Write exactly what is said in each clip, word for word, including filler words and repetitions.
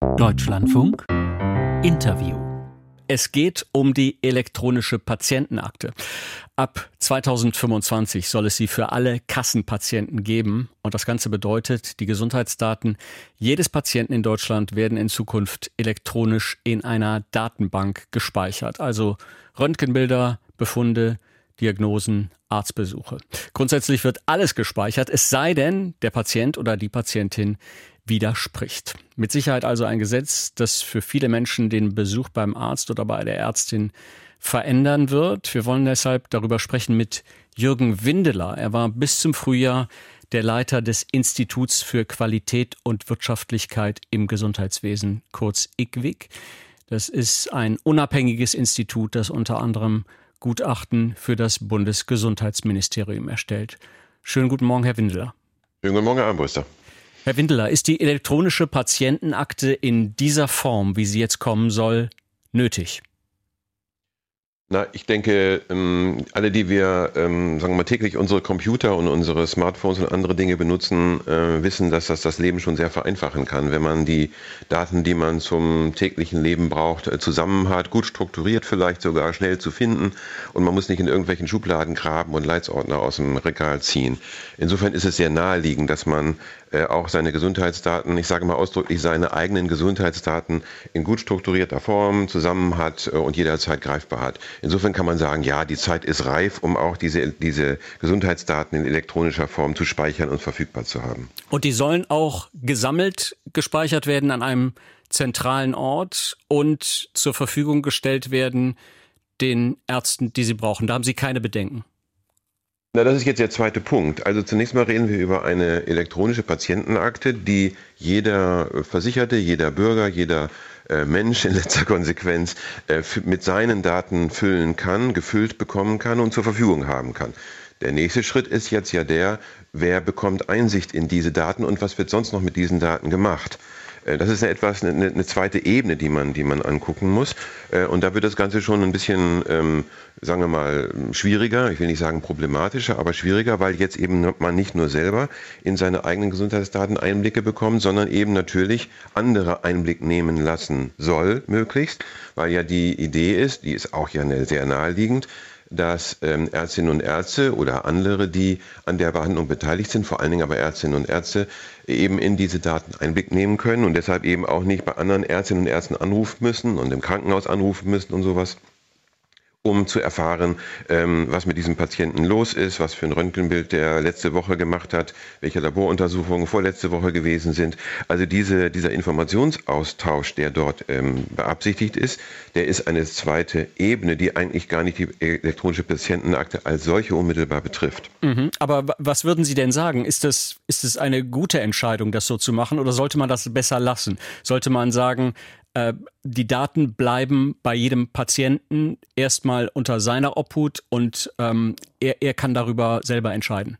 Deutschlandfunk Interview. Es geht um die elektronische Patientenakte. Ab zweitausendfünfundzwanzig soll es sie für alle Kassenpatienten geben. Und das Ganze bedeutet, die Gesundheitsdaten jedes Patienten in Deutschland werden in Zukunft elektronisch in einer Datenbank gespeichert. Also Röntgenbilder, Befunde, Diagnosen, Arztbesuche. Grundsätzlich wird alles gespeichert, es sei denn, der Patient oder die Patientin widerspricht. Mit Sicherheit also ein Gesetz, das für viele Menschen den Besuch beim Arzt oder bei der Ärztin verändern wird. Wir wollen deshalb darüber sprechen mit Jürgen Windeler. Er war bis zum Frühjahr der Leiter des Instituts für Qualität und Wirtschaftlichkeit im Gesundheitswesen, kurz I Q W I C. Das ist ein unabhängiges Institut, das unter anderem Gutachten für das Bundesgesundheitsministerium erstellt. Schönen guten Morgen, Herr Windeler. Schönen guten Morgen, Herr Armbruster. Herr Windeler, ist die elektronische Patientenakte in dieser Form, wie sie jetzt kommen soll, nötig? Na, ich denke, alle, die wir, sagen wir mal, täglich unsere Computer und unsere Smartphones und andere Dinge benutzen, wissen, dass das das Leben schon sehr vereinfachen kann. Wenn man die Daten, die man zum täglichen Leben braucht, zusammen hat, gut strukturiert vielleicht sogar, schnell zu finden und man muss nicht in irgendwelchen Schubladen graben und Leitsordner aus dem Regal ziehen. Insofern ist es sehr naheliegend, dass man auch seine Gesundheitsdaten, ich sage mal ausdrücklich seine eigenen Gesundheitsdaten in gut strukturierter Form zusammen hat und jederzeit greifbar hat. Insofern kann man sagen, ja, die Zeit ist reif, um auch diese, diese Gesundheitsdaten in elektronischer Form zu speichern und verfügbar zu haben. Und die sollen auch gesammelt gespeichert werden an einem zentralen Ort und zur Verfügung gestellt werden den Ärzten, die sie brauchen. Da haben Sie keine Bedenken. Na, das ist jetzt der zweite Punkt. Also zunächst mal reden wir über eine elektronische Patientenakte, die jeder Versicherte, jeder Bürger, jeder äh, Mensch in letzter Konsequenz äh, f- mit seinen Daten füllen kann, gefüllt bekommen kann und zur Verfügung haben kann. Der nächste Schritt ist jetzt ja der, wer bekommt Einsicht in diese Daten und was wird sonst noch mit diesen Daten gemacht? Das ist etwas, eine, eine zweite Ebene, die man, die man angucken muss. Und da wird das Ganze schon ein bisschen, ähm, sagen wir mal, schwieriger. Ich will nicht sagen problematischer, aber schwieriger, weil jetzt eben man nicht nur selber in seine eigenen Gesundheitsdaten Einblicke bekommt, sondern eben natürlich andere Einblick nehmen lassen soll, möglichst. Weil ja die Idee ist, die ist auch ja sehr naheliegend, dass ähm, Ärztinnen und Ärzte oder andere, die an der Behandlung beteiligt sind, vor allen Dingen aber Ärztinnen und Ärzte, eben in diese Daten Einblick nehmen können und deshalb eben auch nicht bei anderen Ärztinnen und Ärzten anrufen müssen und im Krankenhaus anrufen müssen und sowas, um zu erfahren, ähm, was mit diesem Patienten los ist, was für ein Röntgenbild der letzte Woche gemacht hat, welche Laboruntersuchungen vorletzte Woche gewesen sind. Also diese, dieser Informationsaustausch, der dort ähm, beabsichtigt ist, der ist eine zweite Ebene, die eigentlich gar nicht die elektronische Patientenakte als solche unmittelbar betrifft. Mhm. Aber w- was würden Sie denn sagen? Ist das, ist es eine gute Entscheidung, das so zu machen, oder sollte man das besser lassen? Sollte man sagen, die Daten bleiben bei jedem Patienten erstmal unter seiner Obhut und ähm, er, er kann darüber selber entscheiden?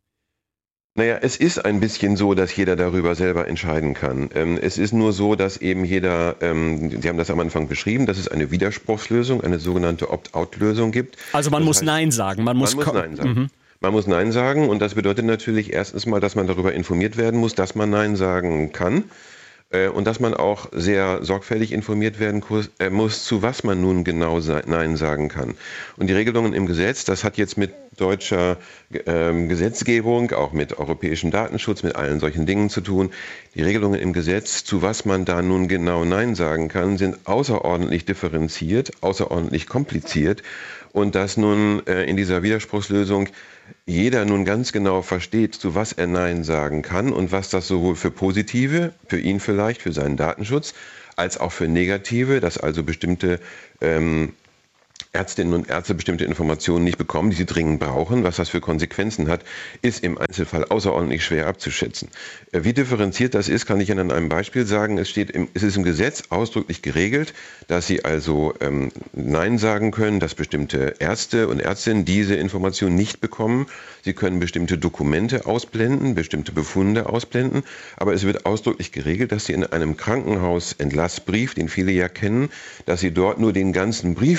Naja, es ist ein bisschen so, dass jeder darüber selber entscheiden kann. Ähm, es ist nur so, dass eben jeder, ähm, Sie haben das am Anfang beschrieben, dass es eine Widerspruchslösung, eine sogenannte Opt-out-Lösung gibt. Also man das muss heißt, Nein sagen. Man muss, man muss Nein sagen. Mhm. Man muss Nein sagen und das bedeutet natürlich erstens mal, dass man darüber informiert werden muss, dass man Nein sagen kann. Und dass man auch sehr sorgfältig informiert werden muss, zu was man nun genau Nein sagen kann. Und die Regelungen im Gesetz, das hat jetzt mit deutscher ähm, Gesetzgebung, auch mit europäischem Datenschutz, mit allen solchen Dingen zu tun. Die Regelungen im Gesetz, zu was man da nun genau Nein sagen kann, sind außerordentlich differenziert, außerordentlich kompliziert. Und dass nun äh, in dieser Widerspruchslösung jeder nun ganz genau versteht, zu was er Nein sagen kann und was das sowohl für positive, für ihn vielleicht, für seinen Datenschutz, als auch für negative, dass also bestimmte ähm, Ärztinnen und Ärzte bestimmte Informationen nicht bekommen, die sie dringend brauchen. Was das für Konsequenzen hat, ist im Einzelfall außerordentlich schwer abzuschätzen. Wie differenziert das ist, kann ich Ihnen an einem Beispiel sagen. Es steht im, es ist im Gesetz ausdrücklich geregelt, dass Sie also ähm, Nein sagen können, dass bestimmte Ärzte und Ärztinnen diese Information nicht bekommen. Sie können bestimmte Dokumente ausblenden, bestimmte Befunde ausblenden. Aber es wird ausdrücklich geregelt, dass Sie in einem Krankenhausentlassbrief, den viele ja kennen, dass Sie dort nur den ganzen Brief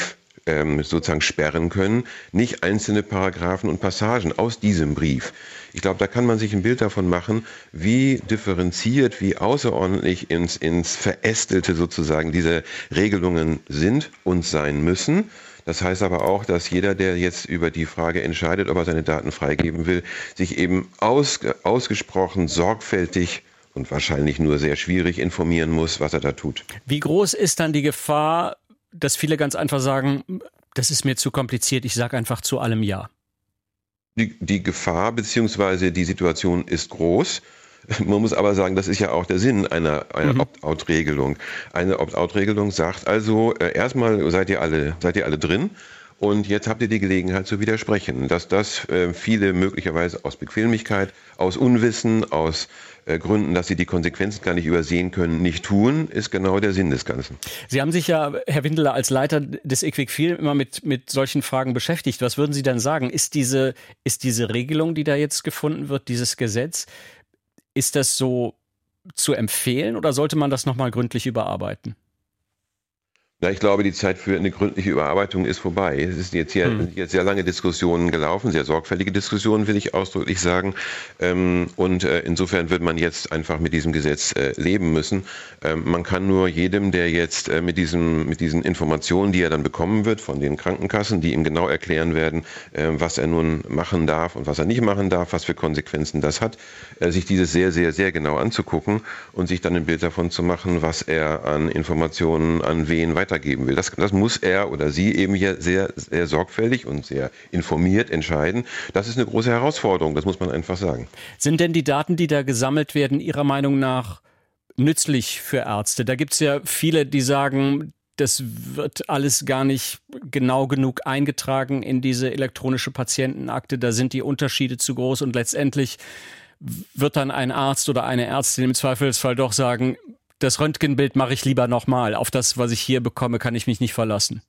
ähm, sozusagen sperren können, nicht einzelne Paragraphen und Passagen aus diesem Brief. Ich glaube, da kann man sich ein Bild davon machen, wie differenziert, wie außerordentlich ins, ins Verästelte sozusagen diese Regelungen sind und sein müssen. Das heißt aber auch, dass jeder, der jetzt über die Frage entscheidet, ob er seine Daten freigeben will, sich eben aus, ausgesprochen sorgfältig und wahrscheinlich nur sehr schwierig informieren muss, was er da tut. Wie groß ist dann die Gefahr, dass viele ganz einfach sagen, das ist mir zu kompliziert, ich sage einfach zu allem Ja? Die, die Gefahr bzw. die Situation ist groß. Man muss aber sagen, das ist ja auch der Sinn einer, einer mhm. Opt-out-Regelung. Eine Opt-out-Regelung sagt also, äh, erstmal seid ihr alle, seid ihr alle drin. Und jetzt habt ihr die Gelegenheit zu widersprechen. Dass das äh, viele möglicherweise aus Bequemlichkeit, aus Unwissen, aus äh, Gründen, dass sie die Konsequenzen gar nicht übersehen können, nicht tun, ist genau der Sinn des Ganzen. Sie haben sich ja, Herr Windeler, als Leiter des Equiquil immer mit, mit solchen Fragen beschäftigt. Was würden Sie denn sagen? Ist diese, ist diese Regelung, die da jetzt gefunden wird, dieses Gesetz, ist das so zu empfehlen oder sollte man das nochmal gründlich überarbeiten? Ja, ich glaube, die Zeit für eine gründliche Überarbeitung ist vorbei. Es ist jetzt hier hm. jetzt sehr lange Diskussionen gelaufen, sehr sorgfältige Diskussionen, will ich ausdrücklich sagen. Und insofern wird man jetzt einfach mit diesem Gesetz leben müssen. Man kann nur jedem, der jetzt mit diesem, mit diesen Informationen, die er dann bekommen wird von den Krankenkassen, die ihm genau erklären werden, was er nun machen darf und was er nicht machen darf, was für Konsequenzen das hat, sich dieses sehr, sehr, sehr genau anzugucken und sich dann ein Bild davon zu machen, was er an Informationen an wen weiter geben will. Das, das muss er oder sie eben hier sehr, sehr sorgfältig und sehr informiert entscheiden. Das ist eine große Herausforderung, das muss man einfach sagen. Sind denn die Daten, die da gesammelt werden, Ihrer Meinung nach nützlich für Ärzte? Da gibt es ja viele, die sagen, das wird alles gar nicht genau genug eingetragen in diese elektronische Patientenakte. Da sind die Unterschiede zu groß und letztendlich wird dann ein Arzt oder eine Ärztin im Zweifelsfall doch sagen, das Röntgenbild mache ich lieber nochmal. Auf das, was ich hier bekomme, kann ich mich nicht verlassen.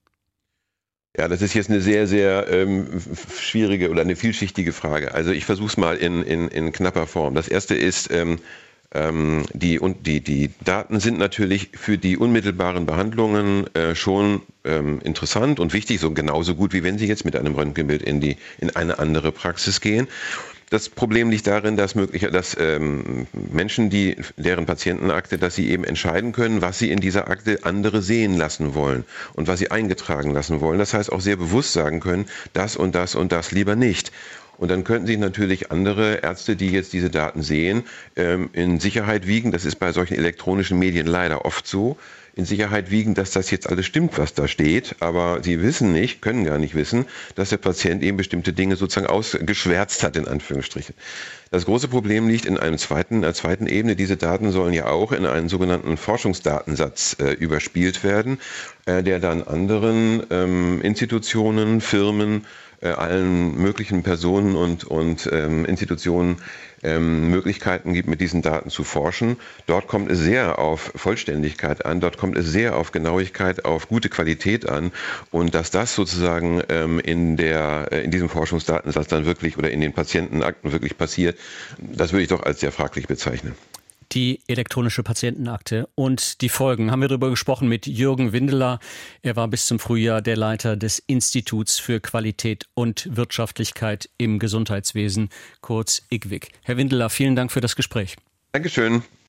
Ja, das ist jetzt eine sehr, sehr ähm, schwierige oder eine vielschichtige Frage. Also ich versuche es mal in, in, in knapper Form. Das erste ist, ähm, ähm, die, und die, die Daten sind natürlich für die unmittelbaren Behandlungen äh, schon ähm, interessant und wichtig, so genauso gut, wie wenn Sie jetzt mit einem Röntgenbild in, die, in eine andere Praxis gehen. Das Problem liegt darin, dass möglich, dass ähm, Menschen, die deren Patientenakte, dass sie eben entscheiden können, was sie in dieser Akte andere sehen lassen wollen und was sie eingetragen lassen wollen. Das heißt auch sehr bewusst sagen können, das und das und das lieber nicht. Und dann könnten sich natürlich andere Ärzte, die jetzt diese Daten sehen, ähm, in Sicherheit wiegen. Das ist bei solchen elektronischen Medien leider oft so. In Sicherheit wiegen, dass das jetzt alles stimmt, was da steht. Aber sie wissen nicht, können gar nicht wissen, dass der Patient eben bestimmte Dinge sozusagen ausgeschwärzt hat, in Anführungsstrichen. Das große Problem liegt in einem zweiten, einer zweiten Ebene. Diese Daten sollen ja auch in einen sogenannten Forschungsdatensatz äh, überspielt werden, äh, der dann anderen ähm, Institutionen, Firmen, äh, allen möglichen Personen und, und ähm, Institutionen ähm, Möglichkeiten gibt, mit diesen Daten zu forschen. Dort kommt es sehr auf Vollständigkeit an, dort kommt es sehr auf Genauigkeit, auf gute Qualität an. Und dass das sozusagen ähm, in, der, äh, in diesem Forschungsdatensatz dann wirklich oder in den Patientenakten wirklich passiert, das würde ich doch als sehr fraglich bezeichnen. Die elektronische Patientenakte und die Folgen. Haben wir darüber gesprochen mit Jürgen Windeler. Er war bis zum Frühjahr der Leiter des Instituts für Qualität und Wirtschaftlichkeit im Gesundheitswesen, kurz I Q W I C. Herr Windeler, vielen Dank für das Gespräch. Dankeschön.